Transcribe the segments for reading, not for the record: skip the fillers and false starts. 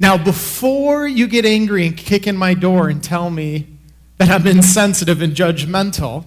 Now, before you get angry and kick in my door and tell me that I'm insensitive and judgmental,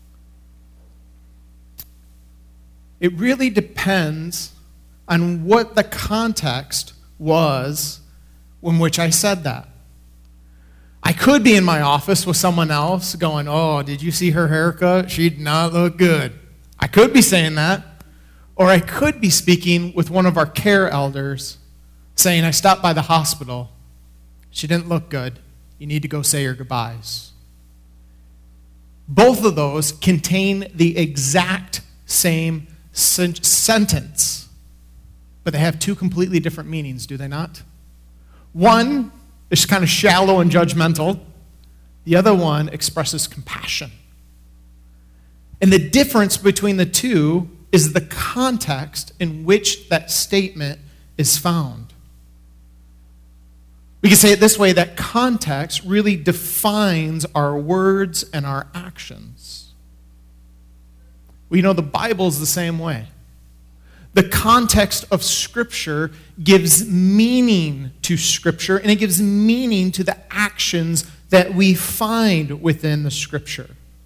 it really depends on what the context was in which I said that. I could be in my office with someone else going, "Oh, did you see her haircut? She did not look good." I could be saying that. Or I could be speaking with one of our care elders saying, "I stopped by the hospital. She didn't look good. You need to go say her goodbyes." Both of those contain the exact same sentence, but they have two completely different meanings, do they not? One is kind of shallow and judgmental. The other one expresses compassion. And the difference between the two is the context in which that statement is found. We can say it this way, that context really defines our words and our actions. We know the Bible's the same way. The context of Scripture gives meaning to Scripture, and it gives meaning to the actions that we find within the Scripture.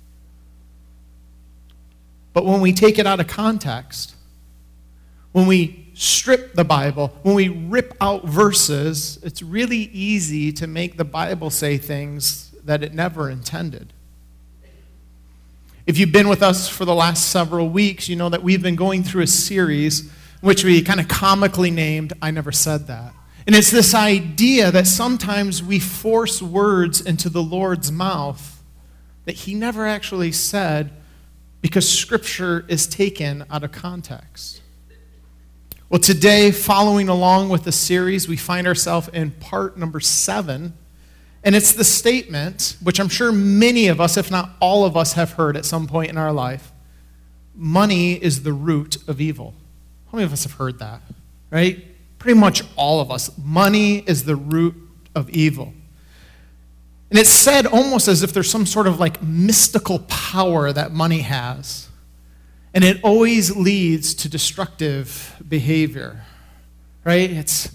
But when we take it out of context, when we strip the Bible, when we rip out verses, it's really easy to make the Bible say things that it never intended. If you've been with us for the last several weeks, you know that we've been going through a series which we kind of comically named, "I Never Said That." And it's this idea that sometimes we force words into the Lord's mouth that he never actually said because Scripture is taken out of context. Well, today, following along with the series, we find ourselves in part number 7. And it's the statement, which I'm sure many of us, if not all of us, have heard at some point in our life. Money is the root of evil. How many of us have heard that? Right? Pretty much all of us. Money is the root of evil. And it's said almost as if there's some sort of like mystical power that money has. And it always leads to destructive behavior. Right?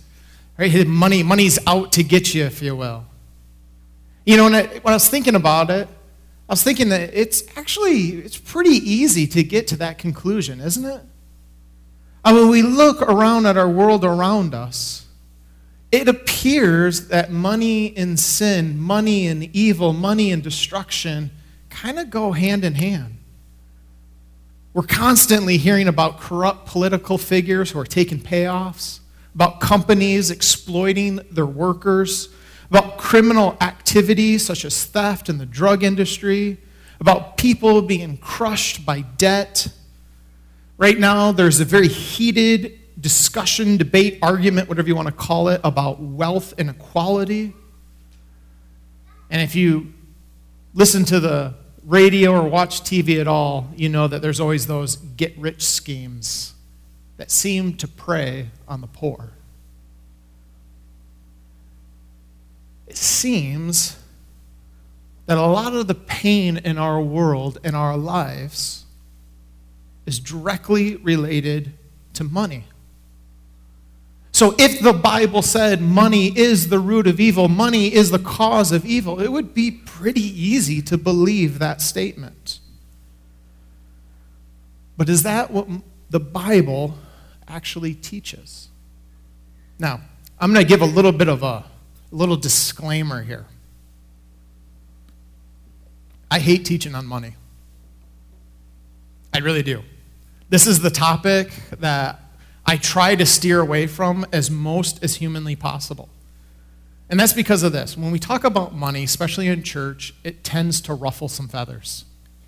Money's out to get you, if you will. You know, when I was thinking about it, I was thinking that it's pretty easy to get to that conclusion, isn't it? I mean, we look around at our world around us, it appears that money and sin, money and evil, money and destruction kind of go hand in hand. We're constantly hearing about corrupt political figures who are taking payoffs, about companies exploiting their workers, about criminal activities such as theft in the drug industry, about people being crushed by debt. Right now, there's a very heated discussion, debate, argument, whatever you want to call it, about wealth inequality. And if you listen to the radio or watch TV at all, you know that there's always those get-rich schemes that seem to prey on the poor. It seems that a lot of the pain in our world, in our lives, is directly related to money. So if the Bible said money is the root of evil, money is the cause of evil, it would be pretty easy to believe that statement. But is that what the Bible actually teaches? Now, I'm going to give a little bit of a little disclaimer here. I hate teaching on money. I really do. This is the topic that I try to steer away from as humanly possible. And that's because of this. When we talk about money, especially in church, it tends to ruffle some feathers.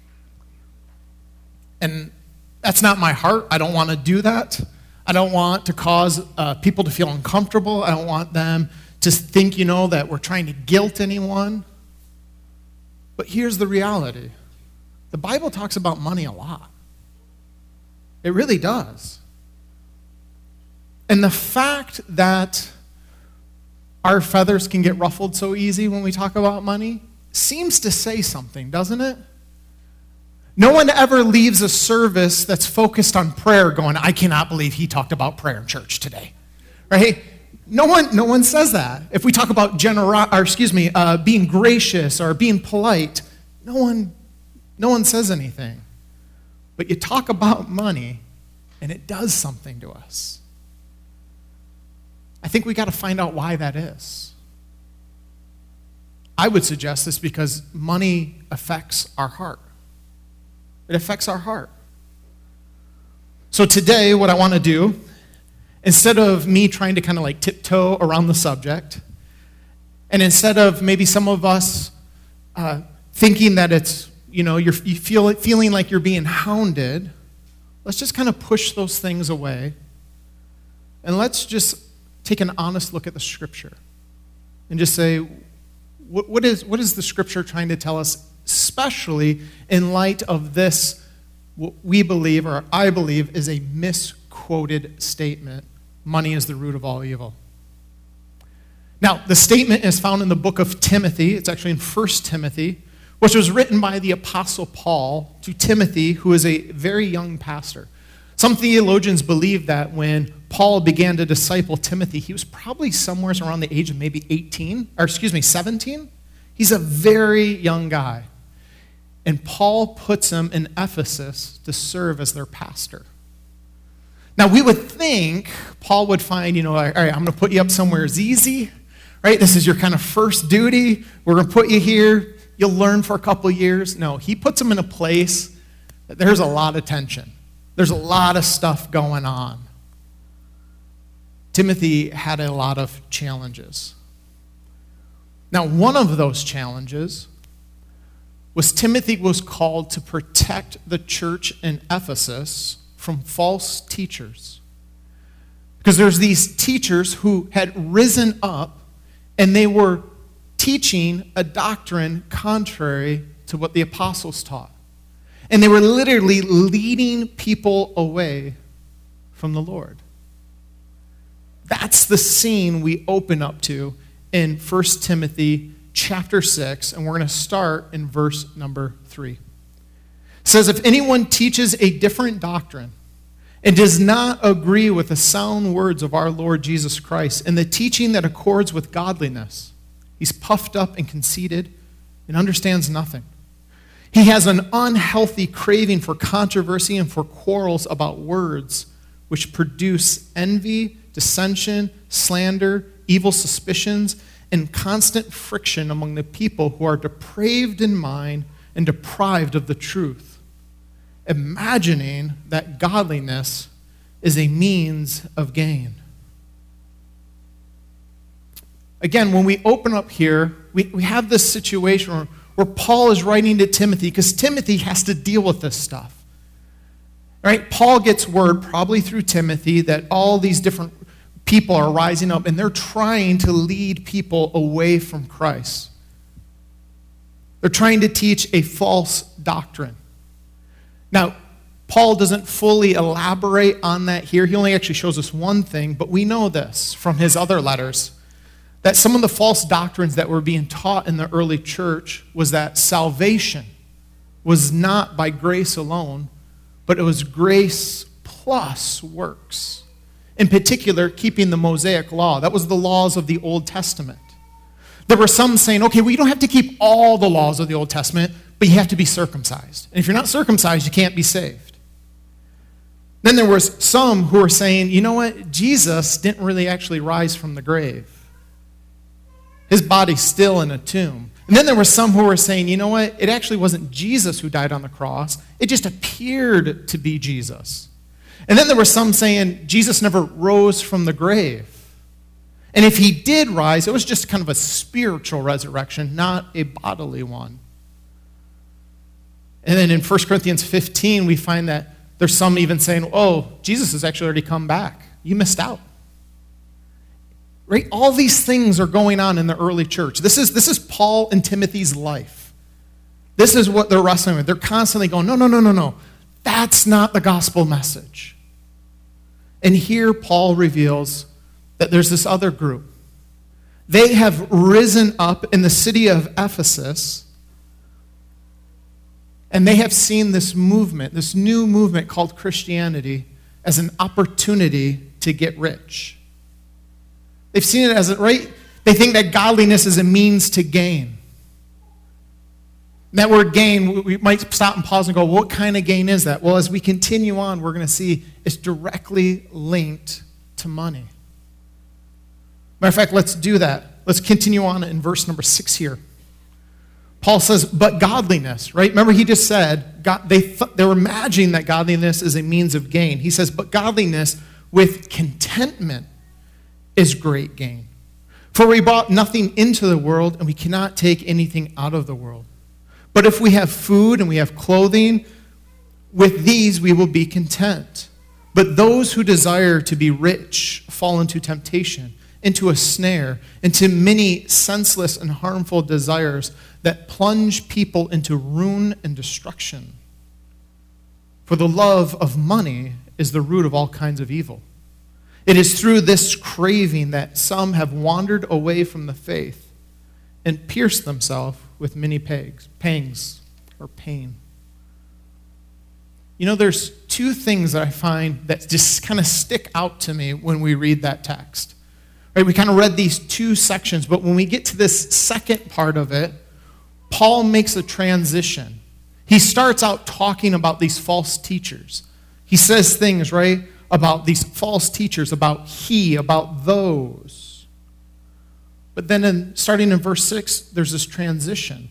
And that's not my heart. I don't want to do that. I don't want to cause people to feel uncomfortable. I don't want them to think, that we're trying to guilt anyone. But here's the reality. The Bible talks about money a lot. It really does. And the fact that our feathers can get ruffled so easy when we talk about money seems to say something, doesn't it? No one ever leaves a service that's focused on prayer going, "I cannot believe he talked about prayer in church today." Right? No one says that. If we talk about being gracious or being polite, no one says anything. But you talk about money, and it does something to us. I think we got to find out why that is. I would suggest this because money affects our heart. It affects our heart. So today, what I want to do, instead of me trying to kind of like tiptoe around the subject, and instead of maybe some of us thinking that it's, feeling like you're being hounded, let's just kind of push those things away, and let's just take an honest look at the Scripture and just say, what is the Scripture trying to tell us, especially in light of this, what we believe, or I believe, is a misquoted statement: money is the root of all evil. Now, the statement is found in the book of Timothy. It's actually in 1 Timothy, which was written by the Apostle Paul to Timothy, who is a very young pastor. Some theologians believe that when Paul began to disciple Timothy, he was probably somewhere around the age of maybe 17. He's a very young guy. And Paul puts him in Ephesus to serve as their pastor. Now, we would think Paul would find, all right, I'm going to put you up somewhere easy, right? This is your kind of first duty. We're going to put you here. You'll learn for a couple years. No, he puts him in a place that there's a lot of tension. There's a lot of stuff going on. Timothy had a lot of challenges. Now, one of those challenges was Timothy was called to protect the church in Ephesus from false teachers. Because there's these teachers who had risen up and they were teaching a doctrine contrary to what the apostles taught. And they were literally leading people away from the Lord. That's the scene we open up to in 1 Timothy chapter 6, and we're going to start in verse number 3. It says, if anyone teaches a different doctrine and does not agree with the sound words of our Lord Jesus Christ and the teaching that accords with godliness, he's puffed up and conceited and understands nothing. He has an unhealthy craving for controversy and for quarrels about words, which produce envy, dissension, slander, evil suspicions, and constant friction among the people who are depraved in mind and deprived of the truth, imagining that godliness is a means of gain. Again, when we open up here, we have this situation where Paul is writing to Timothy, because Timothy has to deal with this stuff. Right? Paul gets word, probably through Timothy, that all these different people are rising up and they're trying to lead people away from Christ. They're trying to teach a false doctrine. Now, Paul doesn't fully elaborate on that here. He only actually shows us one thing, but we know this from his other letters, that some of the false doctrines that were being taught in the early church was that salvation was not by grace alone, but it was grace plus works. In particular, keeping the Mosaic law. That was the laws of the Old Testament. There were some saying, okay, well, you don't have to keep all the laws of the Old Testament, but you have to be circumcised. And if you're not circumcised, you can't be saved. Then there was some who were saying, you know what? Jesus didn't really actually rise from the grave. His body's still in a tomb. And then there were some who were saying, you know what? It actually wasn't Jesus who died on the cross. It just appeared to be Jesus. And then there were some saying Jesus never rose from the grave. And if he did rise, it was just kind of a spiritual resurrection, not a bodily one. And then in 1 Corinthians 15, we find that there's some even saying, oh, Jesus has actually already come back. You missed out. Right? All these things are going on in the early church. This is Paul and Timothy's life. This is what they're wrestling with. They're constantly going, no. That's not the gospel message. And here Paul reveals that there's this other group. They have risen up in the city of Ephesus, and they have seen this movement, this new movement called Christianity, as an opportunity to get rich. They've seen it as, right? They think that godliness is a means to gain. That word gain, we might stop and pause and go, what kind of gain is that? Well, as we continue on, we're going to see it's directly linked to money. Matter of fact, let's do that. Let's continue on in verse number 6 here. Paul says, but godliness, right? Remember he just said, they were imagining that godliness is a means of gain. He says, but godliness with contentment is great gain. For we brought nothing into the world, and we cannot take anything out of the world. But if we have food and we have clothing, with these we will be content. But those who desire to be rich fall into temptation, into a snare, into many senseless and harmful desires that plunge people into ruin and destruction. For the love of money is the root of all kinds of evil. It is through this craving that some have wandered away from the faith and pierced themselves with many pangs or pain. You know, there's two things that I find that just kind of stick out to me when we read that text. Right, we kind of read these two sections, but when we get to this second part of it, Paul makes a transition. He starts out talking about these false teachers. He says things, right, about these false teachers, about those. But then starting in verse 6, there's this transition.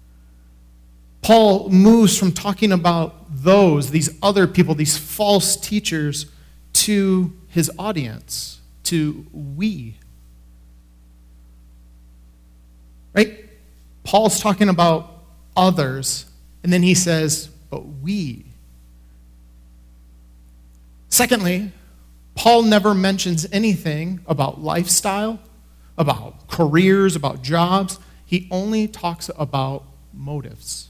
Paul moves from talking about these other people, these false teachers, to his audience, to we. Right? Paul's talking about others, and then he says, but we. Secondly, Paul never mentions anything about lifestyle, about careers, about jobs. He only talks about motives.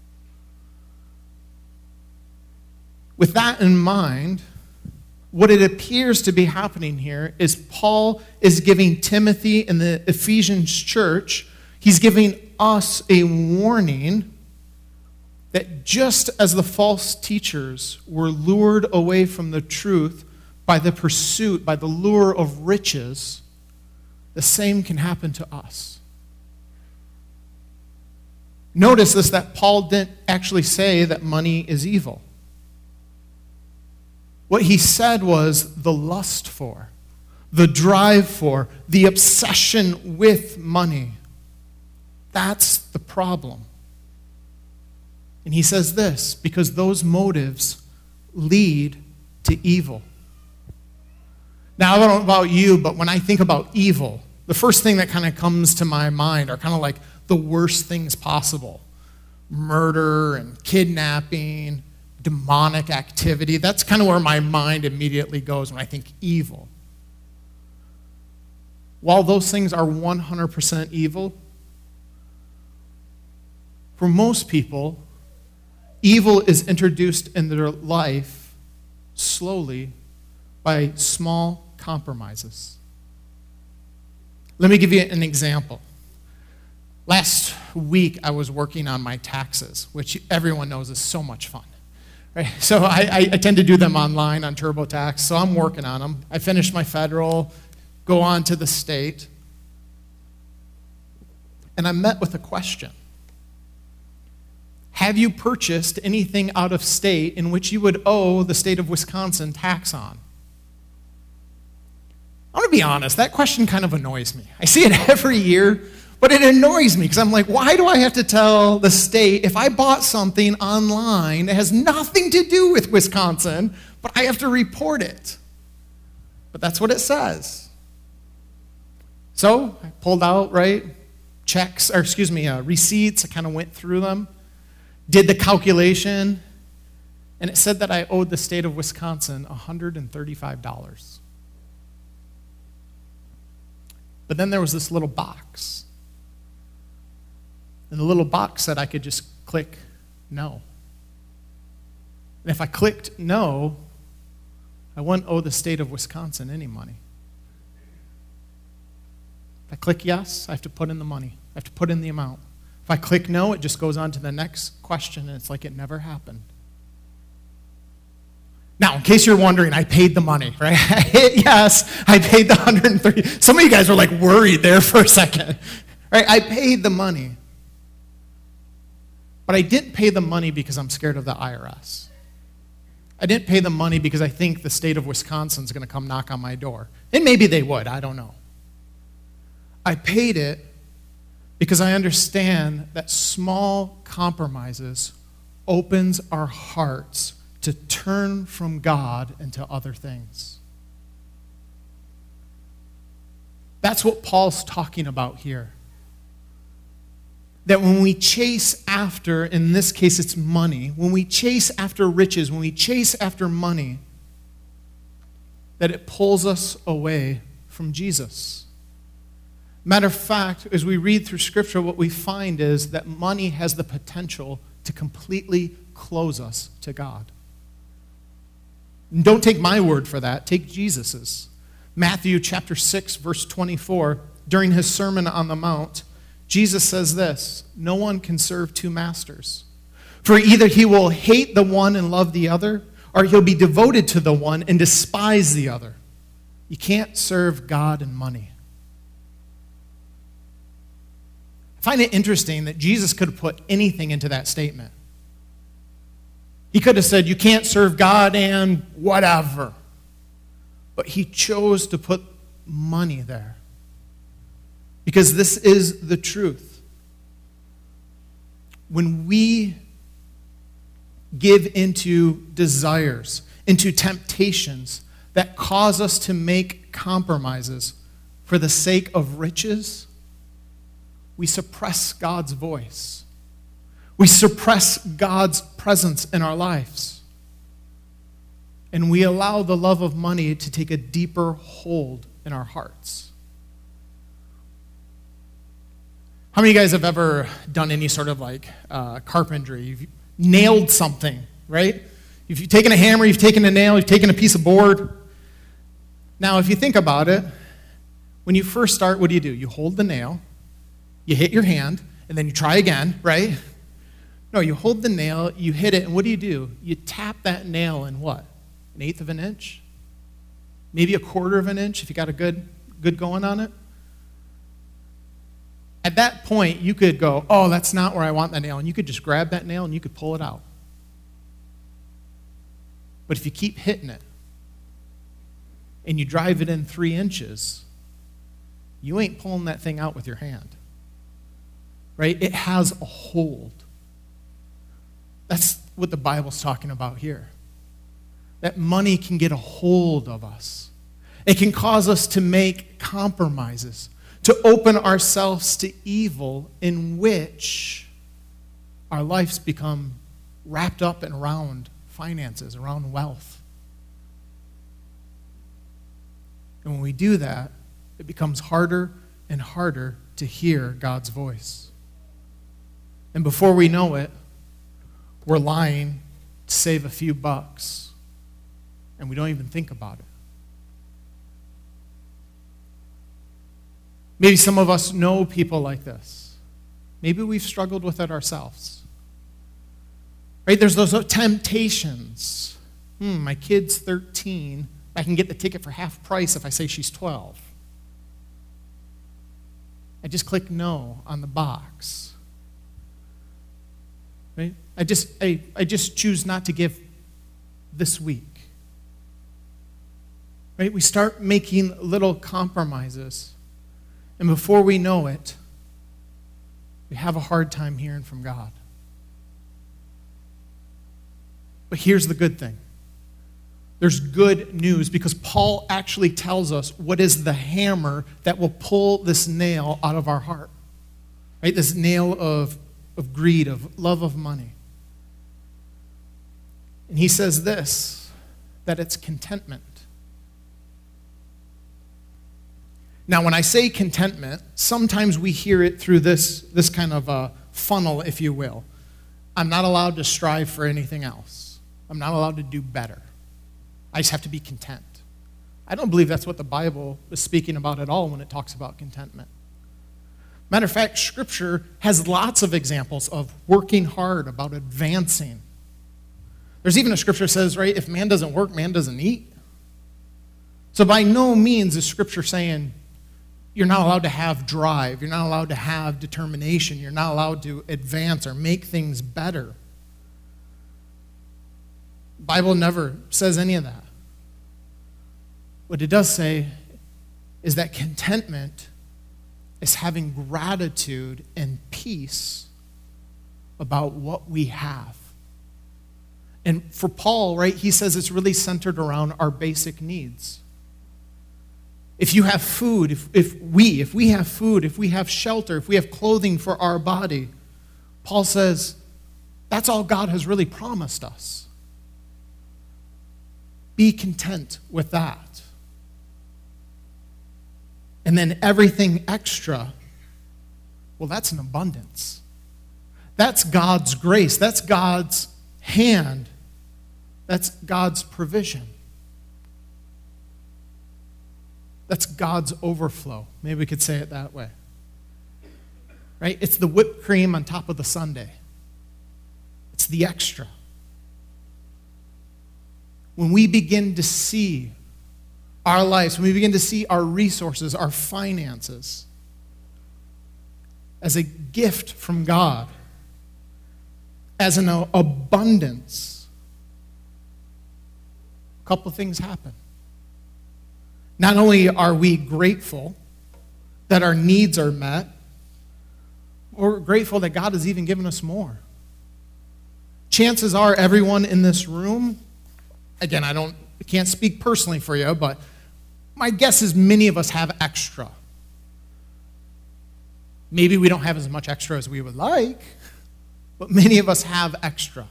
With that in mind, what it appears to be happening here is Paul is giving Timothy and the Ephesians church, he's giving us a warning that just as the false teachers were lured away from the truth by the pursuit, by the lure of riches, the same can happen to us. Notice this, that Paul didn't actually say that money is evil. What he said was the lust for, the drive for, the obsession with money. That's the problem. And he says this, because those motives lead to evil. Now, I don't know about you, but when I think about evil, the first thing that kind of comes to my mind are kind of like the worst things possible. Murder and kidnapping, demonic activity. That's kind of where my mind immediately goes when I think evil. While those things are 100% evil, for most people, evil is introduced in their life slowly by small compromises. Let me give you an example. Last week, I was working on my taxes, which everyone knows is so much fun. Right? So I tend to do them online on TurboTax, so I'm working on them. I finished my federal, go on to the state, and I'm met with a question. Have you purchased anything out of state in which you would owe the state of Wisconsin tax on? I'm going to be honest, that question kind of annoys me. I see it every year, but it annoys me because I'm like, why do I have to tell the state if I bought something online that has nothing to do with Wisconsin, but I have to report it? But that's what it says. So I pulled out, right, receipts. I kind of went through them, did the calculation, and it said that I owed the state of Wisconsin $135. But then there was this little box. And the little box said I could just click no. And if I clicked no, I wouldn't owe the state of Wisconsin any money. If I click yes, I have to put in the money. I have to put in the amount. If I click no, it just goes on to the next question, and it's like it never happened. Now, in case you're wondering, I paid the money, right? Yes, I paid the 130. Some of you guys were like worried there for a second, right? I paid the money. But I didn't pay the money because I'm scared of the IRS. I didn't pay the money because I think the state of Wisconsin is going to come knock on my door. And maybe they would, I don't know. I paid it because I understand that small compromises opens our hearts to turn from God into other things. That's what Paul's talking about here. That when we chase after, in this case it's money, when we chase after riches, when we chase after money, that it pulls us away from Jesus. Matter of fact, as we read through Scripture, what we find is that money has the potential to completely close us to God. And don't take my word for that, take Jesus's. Matthew chapter 6, verse 24, during his Sermon on the Mount, Jesus says this, no one can serve two masters. For either he will hate the one and love the other, or he'll be devoted to the one and despise the other. You can't serve God and money. I find it interesting that Jesus could have put anything into that statement. He could have said, you can't serve God and whatever. But he chose to put money there. Because this is the truth. When we give into desires, into temptations that cause us to make compromises for the sake of riches, we suppress God's voice. We suppress God's presence in our lives. And we allow the love of money to take a deeper hold in our hearts. How many of you guys have ever done any sort of like carpentry? You've nailed something, right? If you've taken a hammer, you've taken a nail, you've taken a piece of board. Now, if you think about it, when you first start, what do? You hold the nail, you hit your hand, and then you try again, right? No, you hold the nail, you hit it, and what do? You tap that nail in what? 1/8 of an inch? Maybe 1/4 of an inch if you got a good going on it? At that point, you could go, oh, that's not where I want that nail, and you could just grab that nail and you could pull it out. But if you keep hitting it, and you drive it in 3 inches, you ain't pulling that thing out with your hand. Right? It has a hold. That's what the Bible's talking about here. That money can get a hold of us. It can cause us to make compromises, to open ourselves to evil in which our lives become wrapped up and around finances, around wealth. And when we do that, it becomes harder and harder to hear God's voice. And before we know it, we're lying to save a few bucks, and we don't even think about it. Maybe some of us know people like this. Maybe we've struggled with it ourselves. Right? There's those temptations. My kid's 13. I can get the ticket for half price if I say she's 12. I just click no on the box. Right? I just choose not to give this week. Right? We start making little compromises. And before we know it, we have a hard time hearing from God. But here's the good thing. There's good news because Paul actually tells us what is the hammer that will pull this nail out of our heart. Right? This nail of greed, of love of money. And he says this, that it's contentment. Now, when I say contentment, sometimes we hear it through this kind of a funnel, if you will. I'm not allowed to strive for anything else. I'm not allowed to do better. I just have to be content. I don't believe that's what the Bible is speaking about at all when it talks about contentment. Matter of fact, Scripture has lots of examples of working hard, about advancing. There's even a scripture that says, right, if man doesn't work, man doesn't eat. So by no means is scripture saying you're not allowed to have drive, you're not allowed to have determination, you're not allowed to advance or make things better. The Bible never says any of that. What it does say is that contentment is having gratitude and peace about what we have. And for Paul, right, he says it's really centered around our basic needs. If you have food, if we have food, if we have shelter, if we have clothing for our body, Paul says that's all God has really promised us. Be content with that. And then everything extra, well, that's an abundance. That's God's grace. That's God's hand. That's God's provision. That's God's overflow. Maybe we could say it that way. Right? It's the whipped cream on top of the sundae. It's the extra. When we begin to see our lives, when we begin to see our resources, our finances, as a gift from God, as an abundance, a couple of things happen. Not only are we grateful that our needs are met, we're grateful that God has even given us more. Chances are everyone in this room, again, I can't speak personally for you, but my guess is many of us have extra. Maybe we don't have as much extra as we would like, but many of us have extra.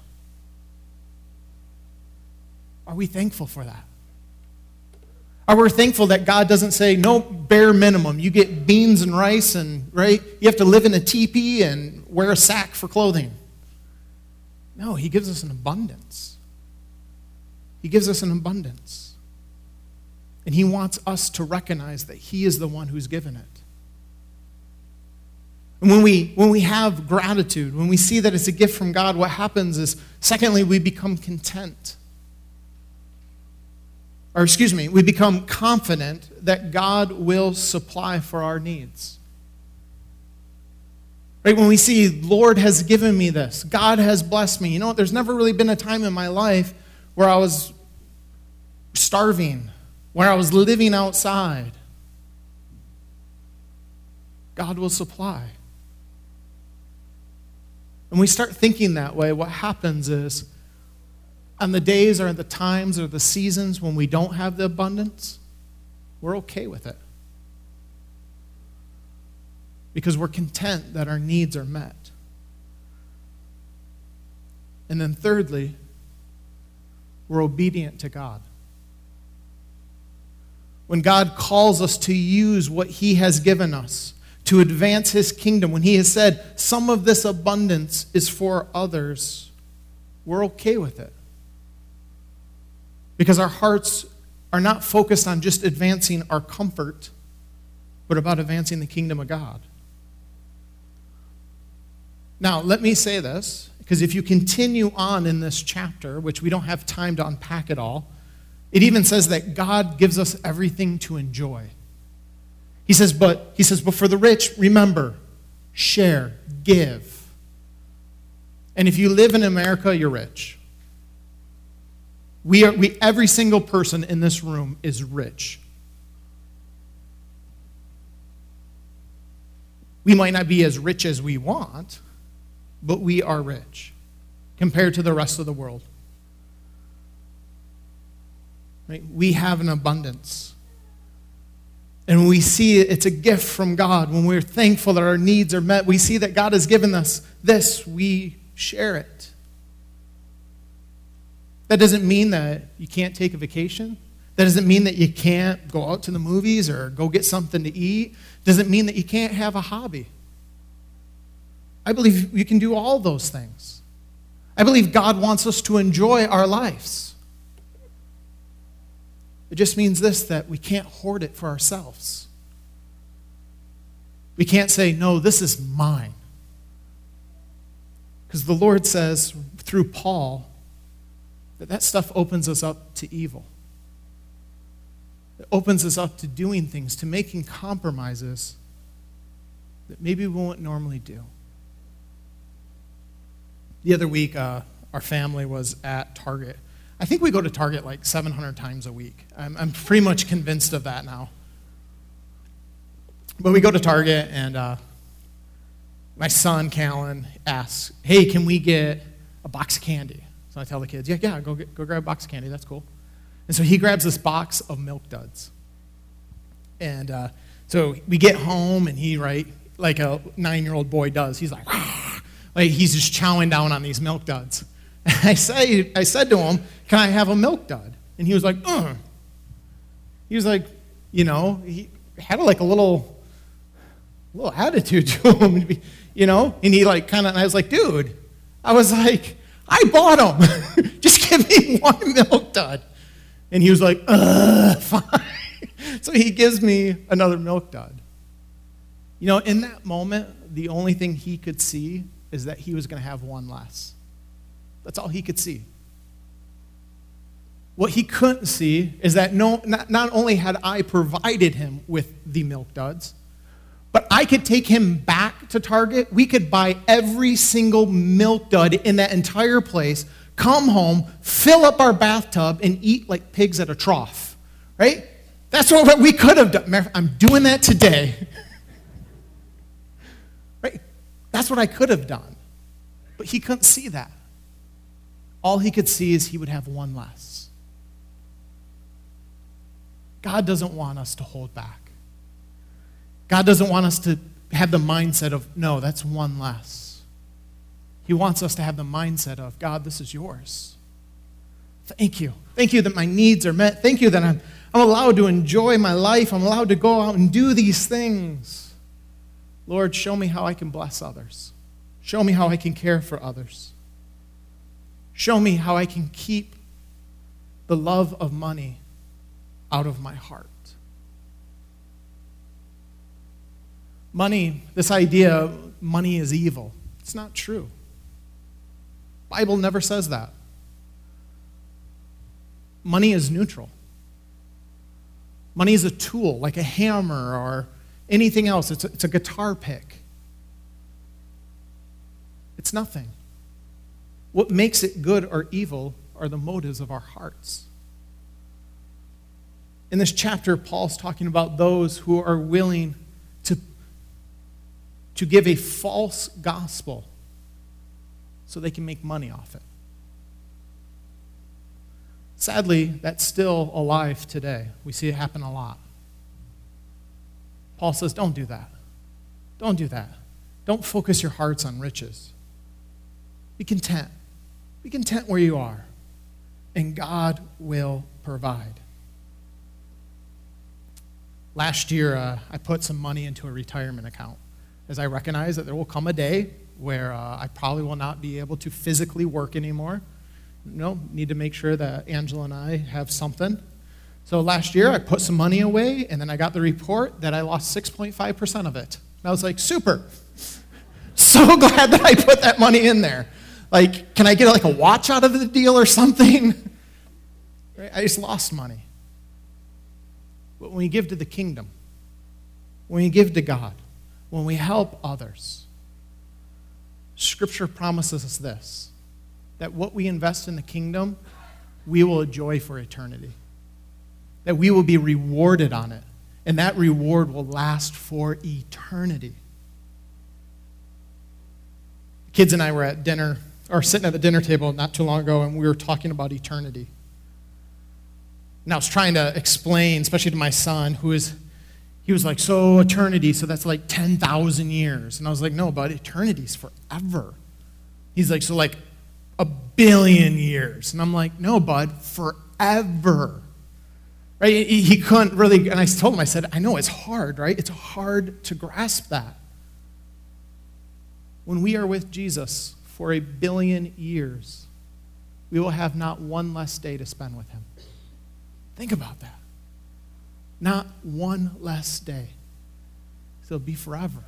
Are we thankful for that? Are we thankful that God doesn't say, no, bare minimum. You get beans and rice and, right, you have to live in a teepee and wear a sack for clothing. No, he gives us an abundance. He gives us an abundance. And he wants us to recognize that he is the one who's given it. And when we have gratitude, when we see that it's a gift from God, what happens is, secondly, we become content. We become confident that God will supply for our needs. Right? When we see, Lord has given me this, God has blessed me. You know what? There's never really been a time in my life where I was starving, where I was living outside. God will supply. And we start thinking that way, what happens is, on the days or the times or the seasons when we don't have the abundance, we're okay with it. Because we're content that our needs are met. And then thirdly, we're obedient to God. When God calls us to use what he has given us to advance his kingdom, when he has said some of this abundance is for others, we're okay with it. Because our hearts are not focused on just advancing our comfort, but about advancing the kingdom of God. Now, let me say this, because if you continue on in this chapter, which we don't have time to unpack it all, it even says that God gives us everything to enjoy. He says, but for the rich, remember, share, give. And if you live in America, you're rich. Every single person in this room is rich. We might not be as rich as we want, but we are rich compared to the rest of the world. Right? We have an abundance. And when we see it's a gift from God, when we're thankful that our needs are met, we see that God has given us this, we share it. That doesn't mean that you can't take a vacation. That doesn't mean that you can't go out to the movies or go get something to eat. Doesn't mean that you can't have a hobby. I believe you can do all those things. I believe God wants us to enjoy our lives. It just means this, that we can't hoard it for ourselves. We can't say, no, this is mine. Because the Lord says through Paul, that stuff opens us up to evil. It opens us up to doing things, to making compromises that maybe we won't normally do. The other week, our family was at Target. I think we go to Target like 700 times a week. I'm pretty much convinced of that now. But we go to Target, and my son, Callan, asks, hey, can we get a box of candy? So I tell the kids, yeah, go grab a box of candy. That's cool. And so he grabs this box of Milk Duds. And so we get home, and he, right, like a 9-year-old boy does, he's like he's just chowing down on these Milk Duds. And I said to him, can I have a Milk Dud? And he was like, He was like, he had like a little attitude to him, and he like kind of, and I was like, dude, I bought them. Just give me one Milk Dud. And he was like, fine. So he gives me another Milk Dud. In that moment, the only thing he could see is that he was going to have one less. That's all he could see. What he couldn't see is that not only had I provided him with the Milk Duds, but I could take him back to Target. We could buy every single Milk Dud in that entire place, come home, fill up our bathtub, and eat like pigs at a trough, right? That's what we could have done. I'm doing that today. Right? That's what I could have done. But he couldn't see that. All he could see is he would have one less. God doesn't want us to hold back. God doesn't want us to have the mindset of, no, that's one less. He wants us to have the mindset of, God, this is yours. Thank you. Thank you that my needs are met. Thank you that I'm allowed to enjoy my life. I'm allowed to go out and do these things. Lord, show me how I can bless others. Show me how I can care for others. Show me how I can keep the love of money out of my heart. Money, this idea, money is evil. It's not true. The Bible never says that. Money is neutral. Money is a tool, like a hammer or anything else. It's a guitar pick. It's nothing. What makes it good or evil are the motives of our hearts. In this chapter, Paul's talking about those who are willing to give a false gospel so they can make money off it. Sadly, that's still alive today. We see it happen a lot. Paul says, don't do that. Don't do that. Don't focus your hearts on riches. Be content. Be content where you are, and God will provide. Last year, I put some money into a retirement account, as I recognize that there will come a day where I probably will not be able to physically work anymore. Need to make sure that Angela and I have something. So last year, I put some money away, and then I got the report that I lost 6.5% of it. And I was like, super. So glad that I put that money in there. Like, can I get like a watch out of the deal or something? Right? I just lost money. But when we give to the kingdom, when we give to God, when we help others, Scripture promises us this, that what we invest in the kingdom, we will enjoy for eternity. That we will be rewarded on it, and that reward will last for eternity. The kids and I were at dinner, or sitting at the dinner table not too long ago, and we were talking about eternity. And I was trying to explain, especially to my son, he was like, so eternity, so that's like 10,000 years. And I was like, no, but eternity's forever. He's like, so like 1 billion years. And I'm like, no, bud, forever. Right? He couldn't really, and I told him, I said, I know it's hard, right? It's hard to grasp that. When we are with Jesus for 1 billion years, we will have not one less day to spend with him. Think about that. Not one less day. So it'll be forever.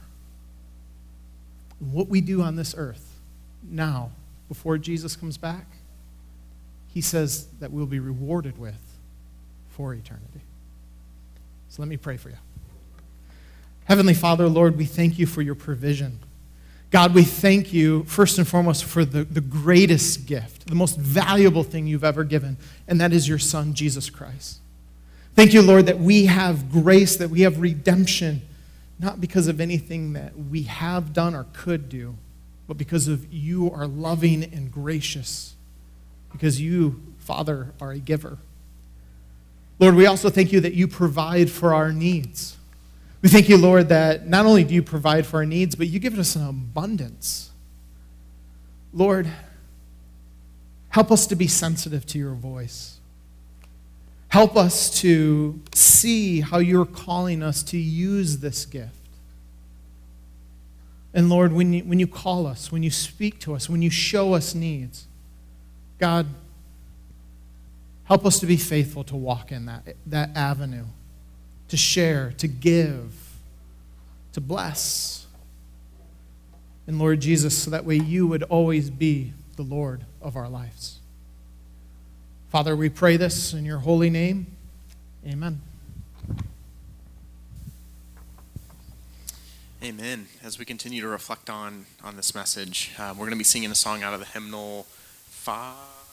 What we do on this earth now, before Jesus comes back, he says that we'll be rewarded with for eternity. So let me pray for you. Heavenly Father, Lord, we thank you for your provision. God, we thank you, first and foremost, for the greatest gift, the most valuable thing you've ever given, and that is your Son, Jesus Christ. Thank you, Lord, that we have grace, that we have redemption, not because of anything that we have done or could do, but because of you are loving and gracious, because you, Father, are a giver. Lord, we also thank you that you provide for our needs. We thank you, Lord, that not only do you provide for our needs, but you give us an abundance. Lord, help us to be sensitive to your voice. Help us to see how you're calling us to use this gift. And Lord, when you call us, when you speak to us, when you show us needs, God, help us to be faithful to walk in that avenue, to share, to give, to bless. And Lord Jesus, so that way you would always be the Lord of our lives. Father, we pray this in your holy name. Amen. Amen. As we continue to reflect on this message, we're going to be singing a song out of the hymnal 5.